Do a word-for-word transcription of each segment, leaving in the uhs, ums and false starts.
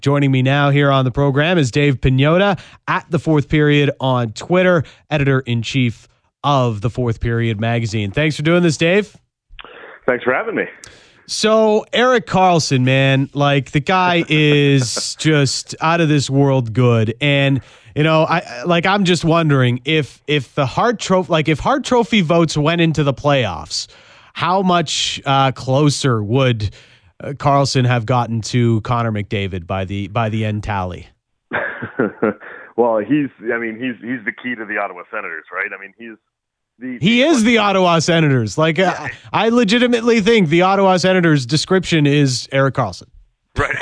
Joining me now here on the program is Dave Pagnotta at The Fourth Period on Twitter, editor-in-chief of The Fourth Period magazine. Thanks for doing this, Dave. Thanks for having me. So Erik Karlsson, man, like the guy is just out of this world good. And, you know, I like I'm just wondering if if the Hart Trophy, like if Hart Trophy votes went into the playoffs, how much uh, closer would uh, Karlsson have gotten to Connor McDavid by the by the end tally? Well, he's I mean, he's he's the key to the Ottawa Senators, right? I mean, he's The, he the, is the Ottawa Senators. Like, yeah. uh, I legitimately think the Ottawa Senators' description is Erik Karlsson. Right.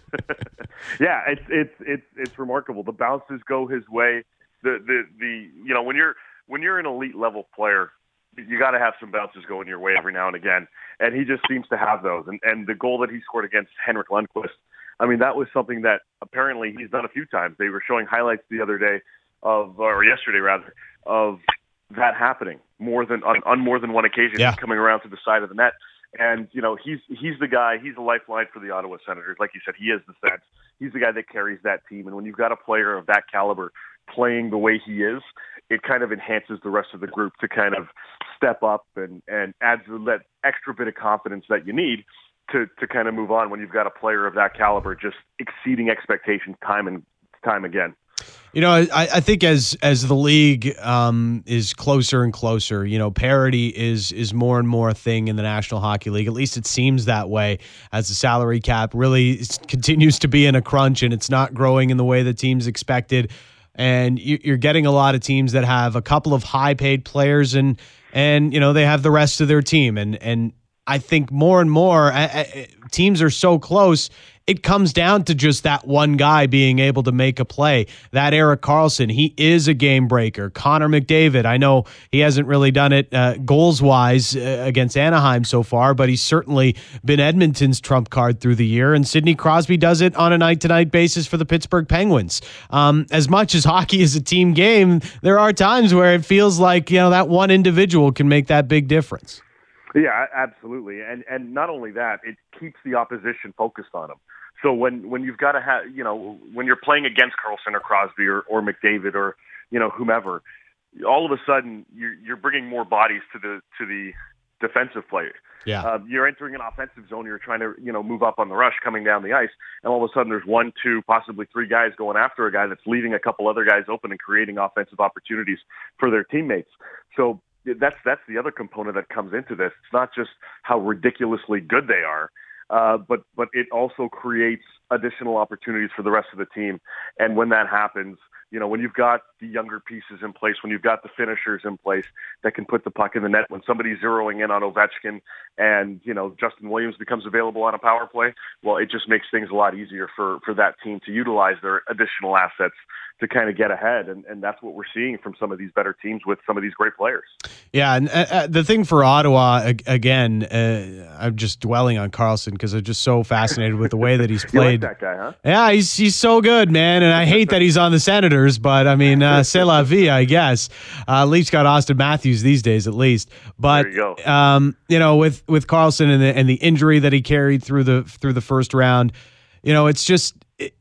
Yeah, it's it's it's it's remarkable. The bounces go his way. The the the you know when you're when you're an elite level player, you got to have some bounces going your way every now and again, and he just seems to have those. And and the goal that he scored against Henrik Lundqvist, I mean, that was something that apparently he's done a few times. They were showing highlights the other day of, or yesterday rather, of that happening more than on, on more than one occasion. Yeah. He's coming around to the side of the net, and you know he's he's the guy. He's a lifeline for the Ottawa Senators. Like you said, he is the sense. He's the guy that carries that team. And when you've got a player of that caliber playing the way he is, it kind of enhances the rest of the group to kind of step up and and adds that extra bit of confidence that you need to to kind of move on. When you've got a player of that caliber just exceeding expectations time and time again. You know, I, I think as as the league um, is closer and closer, you know, parity is is more and more a thing in the National Hockey League. At least it seems that way, as the salary cap really continues to be in a crunch and it's not growing in the way that teams expected. And you, you're getting a lot of teams that have a couple of high paid players and and you know they have the rest of their team. And and I think more and more uh, uh, teams are so close. It comes down to just that one guy being able to make a play. That Erik Karlsson, he is a game breaker. Connor McDavid, I know he hasn't really done it uh, goals-wise uh, against Anaheim so far, but he's certainly been Edmonton's trump card through the year, and Sidney Crosby does it on a night-to-night basis for the Pittsburgh Penguins. Um, as much as hockey is a team game, there are times where it feels like, you know, that one individual can make that big difference. Yeah, absolutely. And and not only that, it keeps the opposition focused on him. So when, when you've got to have, you know, when you're playing against Karlsson or Crosby or, or McDavid or, you know, whomever, all of a sudden you're, you're bringing more bodies to the to the defensive play. Yeah. Uh, you're entering an offensive zone. You're trying to, you know, move up on the rush coming down the ice. And all of a sudden there's one, two, possibly three guys going after a guy that's leaving a couple other guys open and creating offensive opportunities for their teammates. So that's that's the other component that comes into this. It's not just how ridiculously good they are, uh, but but it also creates additional opportunities for the rest of the team. And when that happens, you know, when you've got the younger pieces in place, when you've got the finishers in place that can put the puck in the net, when somebody's zeroing in on Ovechkin and, you know, Justin Williams becomes available on a power play, well, it just makes things a lot easier for, for that team to utilize their additional assets to kind of get ahead. And, and that's what we're seeing from some of these better teams with some of these great players. Yeah, and uh, the thing for Ottawa, again, uh, I'm just dwelling on Karlsson because I'm just so fascinated with the way that he's played. You like that guy, huh? Yeah, he's he's so good, man. And I hate that he's on the Senators, but I mean, uh, c'est la vie, I guess. Uh, Leafs got Austin Matthews these days, at least. But there you go. Um, you know, with with Karlsson and the and the injury that he carried through the through the first round, you know, it's just.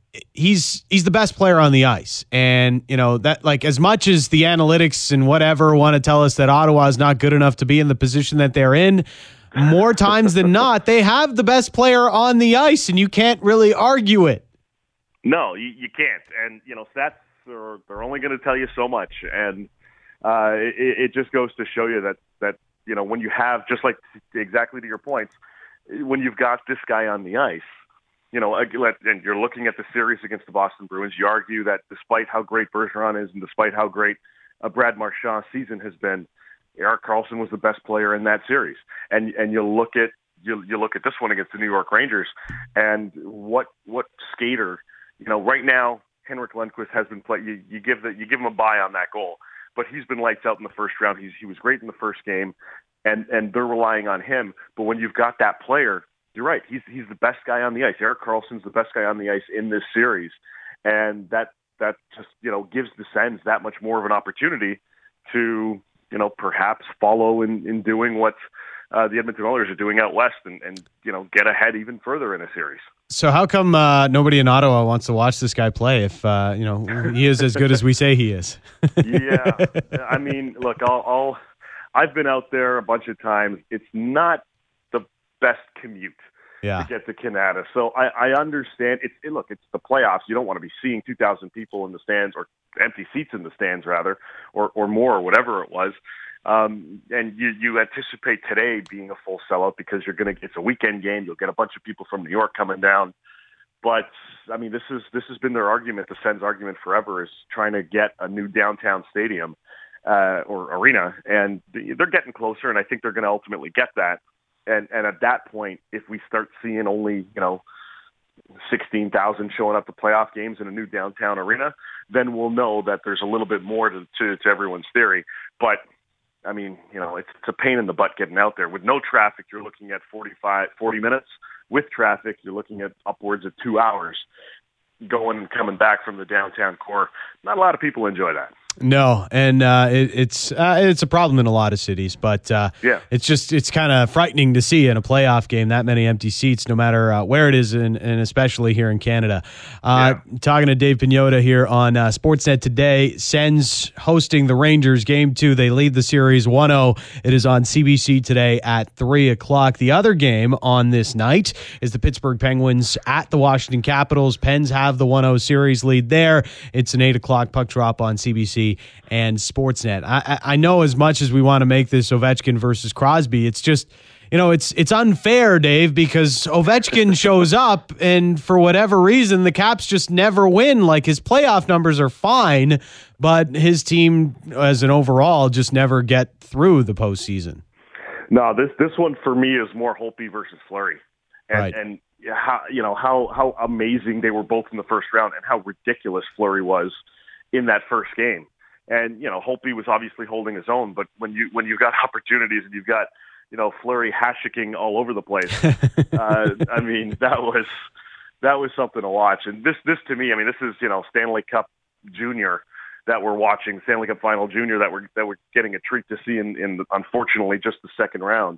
He's he's the best player on the ice. And, you know, that like as much as the analytics and whatever want to tell us that Ottawa is not good enough to be in the position that they're in, more times than not, they have the best player on the ice and you can't really argue it. No, you, you can't. And, you know, stats are they're only going to tell you so much. And uh, it, it just goes to show you that, that, you know, when you have, just like exactly to your points, when you've got this guy on the ice, you know, and you're looking at the series against the Boston Bruins, you argue that despite how great Bergeron is and despite how great uh, Brad Marchand's season has been, Erik Karlsson was the best player in that series. And and you look at you you look at this one against the New York Rangers, and what what skater, you know, right now Henrik Lundqvist has been play. You, you give the you give him a bye on that goal, but he's been lights out in the first round. He's he was great in the first game, and and they're relying on him. But when you've got that player. You're right. He's he's the best guy on the ice. Erik Karlsson's the best guy on the ice in this series, and that that just you know gives the Sens that much more of an opportunity to you know perhaps follow in, in doing what uh, the Edmonton Oilers are doing out west, and, and you know get ahead even further in a series. So how come uh, nobody in Ottawa wants to watch this guy play if uh, you know he is as good as we say he is? Yeah, I mean, look, I'll, I'll I've been out there a bunch of times. It's not the best commute yeah. to get to Canada, so I, I understand. It's it, look, it's the playoffs. You don't want to be seeing two thousand people in the stands, or empty seats in the stands rather, or or more, or whatever it was. Um, and you, you anticipate today being a full sellout because you're going to, it's a weekend game. You'll get a bunch of people from New York coming down. But I mean, this is, this has been their argument. The Sens argument forever is trying to get a new downtown stadium, uh, or arena. And they're getting closer. And I think they're going to ultimately get that. And, and at that point, if we start seeing only, you know, sixteen thousand showing up to playoff games in a new downtown arena, then we'll know that there's a little bit more to, to, to everyone's theory. But I mean, you know, it's, it's a pain in the butt getting out there. With no traffic, you're looking at forty-five, forty minutes. With traffic, you're looking at upwards of two hours going and coming back from the downtown core. Not a lot of people enjoy that. No, and uh, it, it's uh, it's a problem in a lot of cities, but uh, yeah. it's just it's kind of frightening to see in a playoff game that many empty seats, no matter uh, where it is, in, and especially here in Canada. Uh, yeah. Talking to Dave Pagnotta here on uh, Sportsnet today. Sens hosting the Rangers game two. They lead the series one oh. It is on C B C today at three o'clock. The other game on this night is the Pittsburgh Penguins at the Washington Capitals. Pens have the one oh series lead there. It's an eight o'clock puck drop on C B C and Sportsnet. I, I know as much as we want to make this Ovechkin versus Crosby, it's just, you know, it's it's unfair, Dave, because Ovechkin shows up and for whatever reason, the Caps just never win. Like, his playoff numbers are fine, but his team as an overall just never get through the postseason. No, this this one for me is more Holtby versus Fleury. And, right. and how, you know, how, how amazing they were both in the first round and how ridiculous Fleury was in that first game. And, you know, Holtby was obviously holding his own, but when you when you've got opportunities and you've got, you know, Fleury hashicking all over the place, uh, I mean, that was that was something to watch. And this this to me, I mean, this is, you know, Stanley Cup Junior that we're watching, Stanley Cup Final Junior that we're that we're getting a treat to see in, in unfortunately just the second round.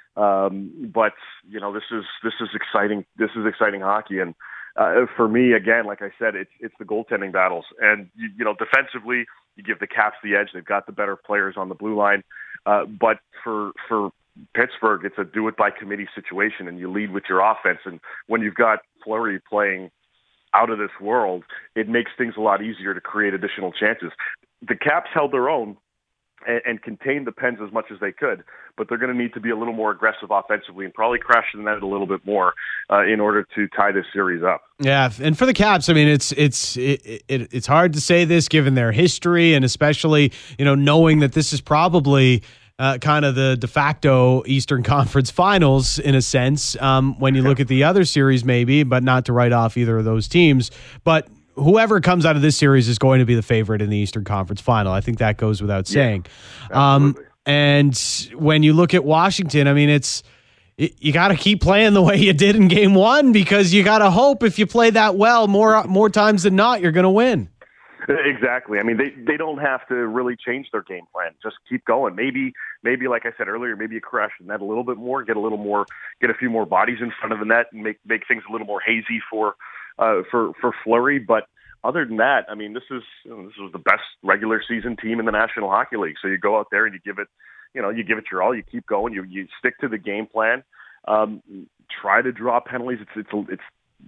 Um, but you know, this is this is exciting. This is exciting hockey, and uh, for me, again, like I said, it's it's the goaltending battles, and you, you know, defensively, you give the Caps the edge. They've got the better players on the blue line, uh, but for for Pittsburgh, it's a do it by committee situation, and you lead with your offense. And when you've got Fleury playing out of this world, it makes things a lot easier to create additional chances. The Caps held their own and, and contained the Pens as much as they could, but they're going to need to be a little more aggressive offensively and probably crash the net a little bit more uh, in order to tie this series up. Yeah, and for the Caps, I mean, it's it's it, it, it's hard to say this given their history, and especially, you know, knowing that this is probably Uh, kind of the de facto Eastern Conference Finals in a sense, um, when you look at the other series maybe, but not to write off either of those teams. But whoever comes out of this series is going to be the favorite in the Eastern Conference Final. I think that goes without saying. Yeah, um, and when you look at Washington, I mean, it's it, you got to keep playing the way you did in game one, because you got to hope if you play that well more more times than not, you're going to win. Exactly. I mean, they, they don't have to really change their game plan. Just keep going. Maybe, maybe like I said earlier, maybe you crash the net a little bit more, get a little more, get a few more bodies in front of the net, and make make things a little more hazy for uh, for for Fleury. But other than that, I mean, this is you know, this was the best regular season team in the National Hockey League. So you go out there and you give it, you know, you give it your all. You keep going. You you stick to the game plan. Um, try to draw penalties. It's it's it's.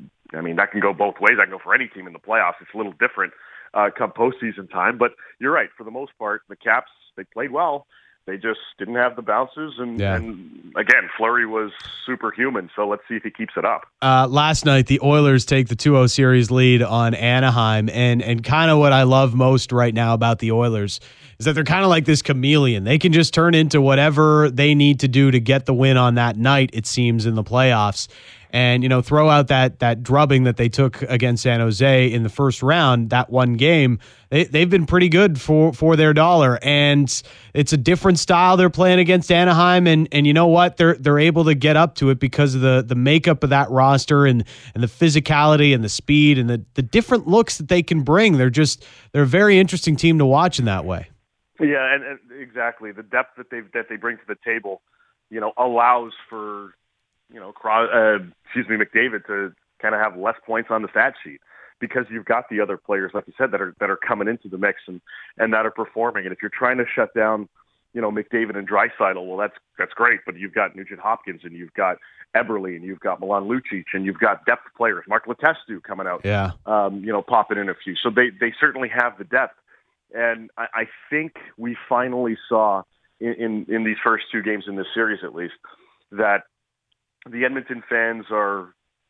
I mean, that can go both ways. That can go for any team in the playoffs. It's a little different Uh, come postseason time, but you're right. For the most part, the Caps, they played well. They just didn't have the bounces, and, yeah. and again, Fleury was superhuman. So let's see if he keeps it up. Uh, last night, the Oilers take the two oh series lead on Anaheim, and and kind of what I love most right now about the Oilers is that they're kind of like this chameleon. They can just turn into whatever they need to do to get the win on that night, it seems, in the playoffs. And, you know, throw out that that drubbing that they took against San Jose in the first round, that one game, they, they've been pretty good for, for their dollar. And it's a different style they're playing against Anaheim. And and you know what? They're they're able to get up to it because of the, the makeup of that roster and, and the physicality and the speed and the, the different looks that they can bring. They're just they're a very interesting team to watch in that way. Yeah, and, and exactly. The depth that they that they bring to the table, you know, allows for, you know, uh, excuse me, McDavid to kind of have less points on the stat sheet because you've got the other players, like you said, that are that are coming into the mix and, and that are performing. And if you're trying to shut down, you know, McDavid and Draisaitl, well, that's that's great, but you've got Nugent Hopkins and you've got Eberle and you've got Milan Lucic and you've got depth players, Mark Letestu coming out, yeah, um, you know, popping in a few. So they they certainly have the depth, and I, I think we finally saw in, in in these first two games in this series, at least, that the Edmonton fans are,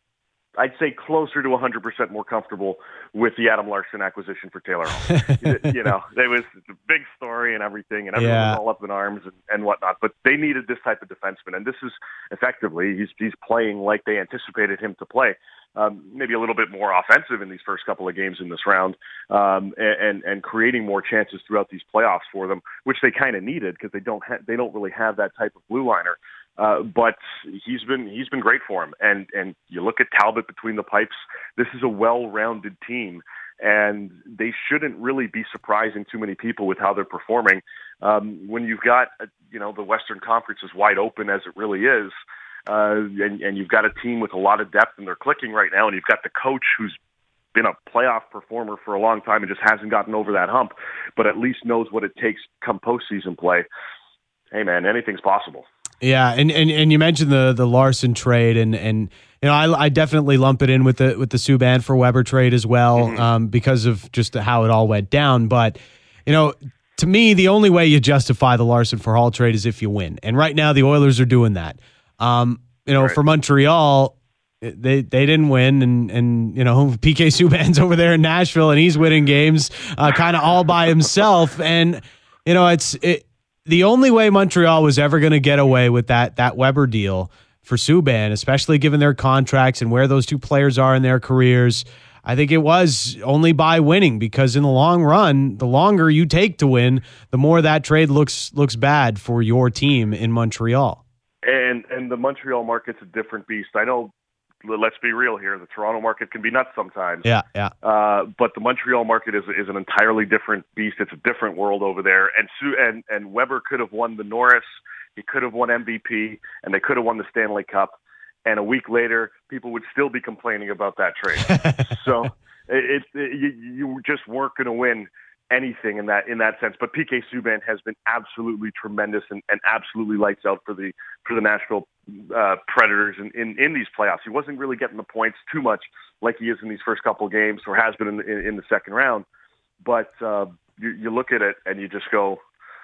I'd say, closer to one hundred percent more comfortable with the Adam Larson acquisition for Taylor Hall. You know, it was a big story and everything, and everyone yeah. was all up in arms and, and whatnot, but they needed this type of defenseman, and this is effectively, he's, he's playing like they anticipated him to play. Um, maybe a little bit more offensive in these first couple of games in this round, um, and, and creating more chances throughout these playoffs for them, which they kind of needed because they don't ha- they don't really have that type of blue liner. Uh, but he's been he's been great for him, and and you look at Talbot between the pipes. This is a well-rounded team, and they shouldn't really be surprising too many people with how they're performing. Um, when you've got uh, you know the Western Conference is wide open as it really is, uh, and and you've got a team with a lot of depth, and they're clicking right now, and you've got the coach who's been a playoff performer for a long time and just hasn't gotten over that hump, but at least knows what it takes come postseason play. Hey man, anything's possible. Yeah, and, and, and you mentioned the the Larson trade, and and you know I, I definitely lump it in with the with the Subban for Weber trade as well, mm-hmm. um, because of just how it all went down. But you know, to me, the only way you justify the Larson for Hall trade is if you win, and right now the Oilers are doing that. Um, you know, right. For Montreal, they they didn't win, and and you know P K Subban's over there in Nashville, and he's winning games uh, kind of all by himself, and you know it's it. The only way Montreal was ever going to get away with that that Weber deal for Subban, especially given their contracts and where those two players are in their careers, I think it was only by winning, because in the long run, the longer you take to win, the more that trade looks looks bad for your team in Montreal. And and the Montreal market's a different beast. I know, let's be real here, the Toronto market can be nuts sometimes. Yeah, yeah. Uh, but the Montreal market is is an entirely different beast. It's a different world over there. And Sue and and Weber could have won the Norris, he could have won M V P, and they could have won the Stanley Cup. And a week later, people would still be complaining about that trade. So it, it you, you just weren't going to win anything in that in that sense. But P K Subban has been absolutely tremendous and, and absolutely lights out for the for the Nashville uh, Predators in, in, in these playoffs. He wasn't really getting the points too much like he is in these first couple of games, or has been in the, in, in the second round. But uh, you, you look at it and you just go,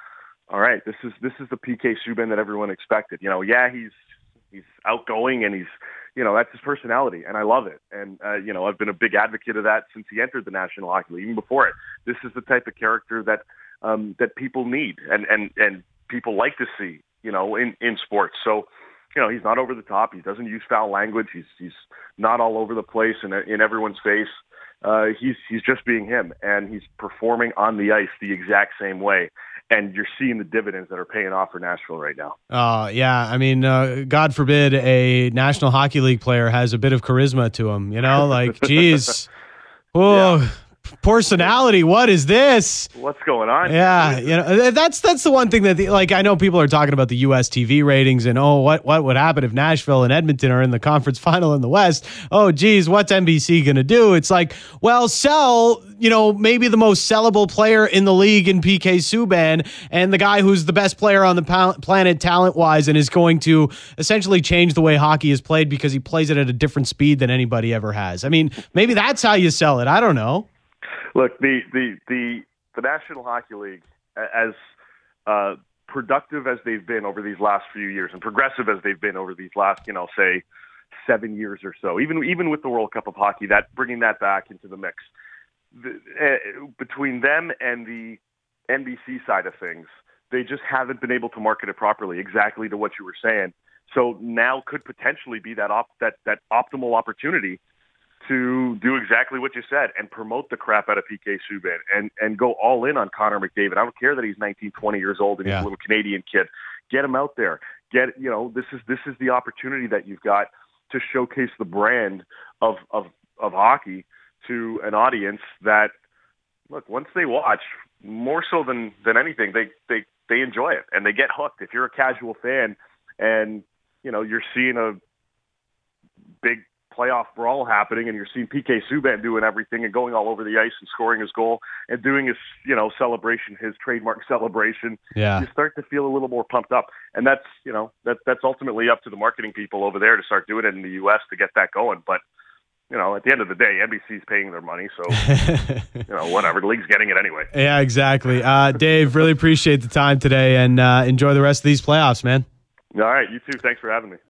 all right, this is this is the P K Subban that everyone expected. You know, yeah, he's he's outgoing and he's, you know, that's his personality, and I love it. And, uh, you know, I've been a big advocate of that since he entered the National Hockey League, even before it. This is the type of character that um, that people need and, and, and people like to see, you know, in, in sports. So, you know, he's not over the top. He doesn't use foul language. He's he's not all over the place and in everyone's face. Uh, he's he's just being him, and he's performing on the ice the exact same way. And you're seeing the dividends that are paying off for Nashville right now. Uh, yeah, I mean, uh, God forbid a National Hockey League player has a bit of charisma to him, you know? Like, geez. Oh, yeah. Personality, what is this? What's going on? Yeah, you know, that's that's the one thing that, the, like, I know people are talking about the U S T V ratings and, oh, what what would happen if Nashville and Edmonton are in the conference final in the West? Oh, geez, what's N B C going to do? It's like, well, sell, you know, maybe the most sellable player in the league in P K Subban, and the guy who's the best player on the pal- planet talent-wise and is going to essentially change the way hockey is played because he plays it at a different speed than anybody ever has. I mean, maybe that's how you sell it. I don't know. Look, the the the, the National Hockey League, as uh, productive as they've been over these last few years, and progressive as they've been over these last, you know, say seven years or so, even even with the World Cup of Hockey, that bringing that back into the mix, the, uh, between them and the N B C side of things, they just haven't been able to market it properly, exactly to what you were saying. So now could potentially be that op- that that optimal opportunity to do exactly what you said and promote the crap out of P K Subban and, and go all in on Connor McDavid. I don't care that he's nineteen, twenty years old and yeah. he's a little Canadian kid. Get him out there. Get, you know, this is, this is the opportunity that you've got to showcase the brand of, of, of hockey to an audience that, look, once they watch, more so than, than anything, they, they, they enjoy it and they get hooked. If you're a casual fan and, you know, you're seeing a big playoff brawl happening, and you're seeing P K Subban doing everything and going all over the ice and scoring his goal and doing his, you know, celebration, his trademark celebration, yeah. you start to feel a little more pumped up. And that's, you know, that that's ultimately up to the marketing people over there to start doing it in the U S to get that going. But, you know, at the end of the day, N B C's paying their money, so, you know, whatever. The league's getting it anyway. Yeah, exactly. Uh, Dave, really appreciate the time today, and uh, enjoy the rest of these playoffs, man. All right, you too. Thanks for having me.